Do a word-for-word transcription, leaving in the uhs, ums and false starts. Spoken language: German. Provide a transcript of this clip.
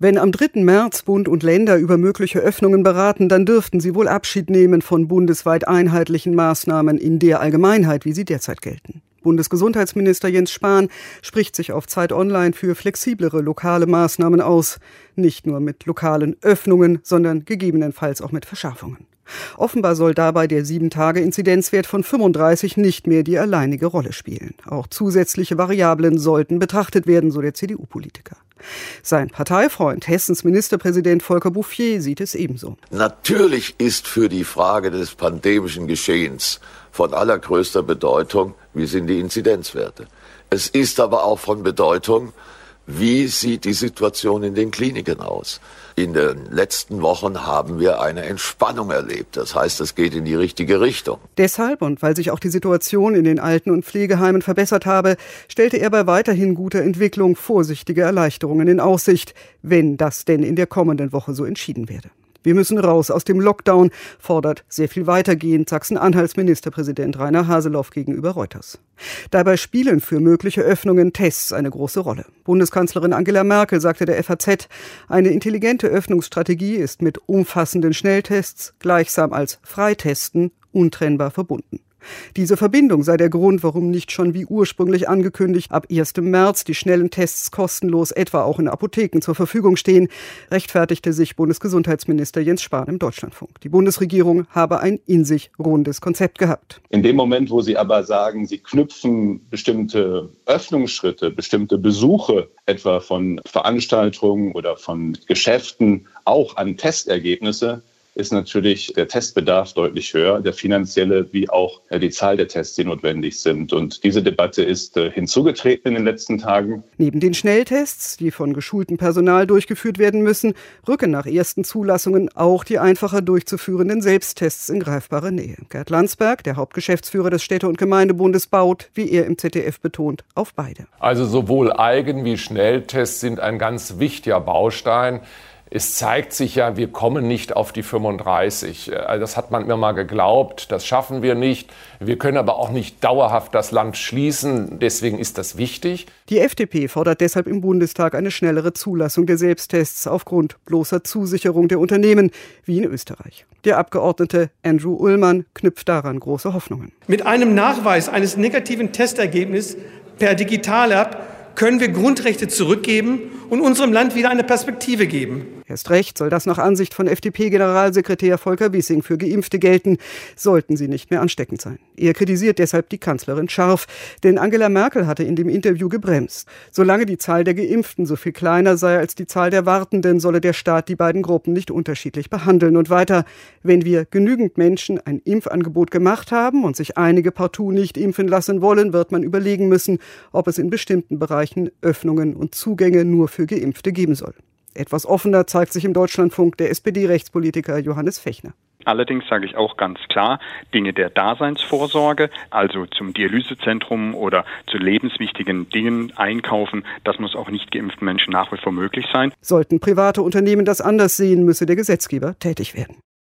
Wenn am dritten März Bund und Länder über mögliche Öffnungen beraten, dann dürften sie wohl Abschied nehmen von bundesweit einheitlichen Maßnahmen in der Allgemeinheit, wie sie derzeit gelten. Bundesgesundheitsminister Jens Spahn spricht sich auf Zeit Online für flexiblere lokale Maßnahmen aus. Nicht nur mit lokalen Öffnungen, sondern gegebenenfalls auch mit Verschärfungen. Offenbar soll dabei der sieben Tage Inzidenzwert von fünfunddreißig nicht mehr die alleinige Rolle spielen. Auch zusätzliche Variablen sollten betrachtet werden, so der C D U-Politiker. Sein Parteifreund, Hessens Ministerpräsident Volker Bouffier, sieht es ebenso. Natürlich ist für die Frage des pandemischen Geschehens von allergrößter Bedeutung, wie sind die Inzidenzwerte. Es ist aber auch von Bedeutung, wie sieht die Situation in den Kliniken aus. In den letzten Wochen haben wir eine Entspannung erlebt. Das heißt, es geht in die richtige Richtung. Deshalb und weil sich auch die Situation in den Alten- und Pflegeheimen verbessert habe, stellte er bei weiterhin guter Entwicklung vorsichtige Erleichterungen in Aussicht, wenn das denn in der kommenden Woche so entschieden werde. Wir müssen raus aus dem Lockdown, fordert sehr viel weitergehend Sachsen-Anhalts Ministerpräsident Rainer Haseloff gegenüber Reuters. Dabei spielen für mögliche Öffnungen Tests eine große Rolle. Bundeskanzlerin Angela Merkel sagte der F A Z, eine intelligente Öffnungsstrategie ist mit umfassenden Schnelltests gleichsam als Freitesten untrennbar verbunden. Diese Verbindung sei der Grund, warum nicht schon wie ursprünglich angekündigt ab ersten März die schnellen Tests kostenlos etwa auch in Apotheken zur Verfügung stehen, rechtfertigte sich Bundesgesundheitsminister Jens Spahn im Deutschlandfunk. Die Bundesregierung habe ein in sich rundes Konzept gehabt. In dem Moment, wo Sie aber sagen, Sie knüpfen bestimmte Öffnungsschritte, bestimmte Besuche etwa von Veranstaltungen oder von Geschäften auch an Testergebnisse, ist natürlich der Testbedarf deutlich höher, der finanzielle wie auch die Zahl der Tests, die notwendig sind. Und diese Debatte ist hinzugetreten in den letzten Tagen. Neben den Schnelltests, die von geschultem Personal durchgeführt werden müssen, rücken nach ersten Zulassungen auch die einfacher durchzuführenden Selbsttests in greifbare Nähe. Gerd Landsberg, der Hauptgeschäftsführer des Städte- und Gemeindebundes, baut, wie er im Z D F betont, auf beide. Also sowohl Eigen- wie Schnelltests sind ein ganz wichtiger Baustein. Es zeigt sich ja, wir kommen nicht auf die fünfunddreißig. Das hat man mir mal geglaubt, das schaffen wir nicht. Wir können aber auch nicht dauerhaft das Land schließen, deswegen ist das wichtig. Die F D P fordert deshalb im Bundestag eine schnellere Zulassung der Selbsttests aufgrund bloßer Zusicherung der Unternehmen, wie in Österreich. Der Abgeordnete Andrew Ullmann knüpft daran große Hoffnungen. Mit einem Nachweis eines negativen Testergebnisses per Digital-App können wir Grundrechte zurückgeben und unserem Land wieder eine Perspektive geben. Erst recht soll das nach Ansicht von F D P-Generalsekretär Volker Wissing für Geimpfte gelten, sollten sie nicht mehr ansteckend sein. Er kritisiert deshalb die Kanzlerin scharf, denn Angela Merkel hatte in dem Interview gebremst. Solange die Zahl der Geimpften so viel kleiner sei als die Zahl der Wartenden, solle der Staat die beiden Gruppen nicht unterschiedlich behandeln. Und weiter, wenn wir genügend Menschen ein Impfangebot gemacht haben und sich einige partout nicht impfen lassen wollen, wird man überlegen müssen, ob es in bestimmten Bereichen Öffnungen und Zugänge nur für Geimpfte geben soll. Etwas offener zeigt sich im Deutschlandfunk der S P D-Rechtspolitiker Johannes Fechner. Allerdings sage ich auch ganz klar, Dinge der Daseinsvorsorge, also zum Dialysezentrum oder zu lebenswichtigen Dingen einkaufen, das muss auch nicht geimpften Menschen nach wie vor möglich sein. Sollten private Unternehmen das anders sehen, müsse der Gesetzgeber tätig werden.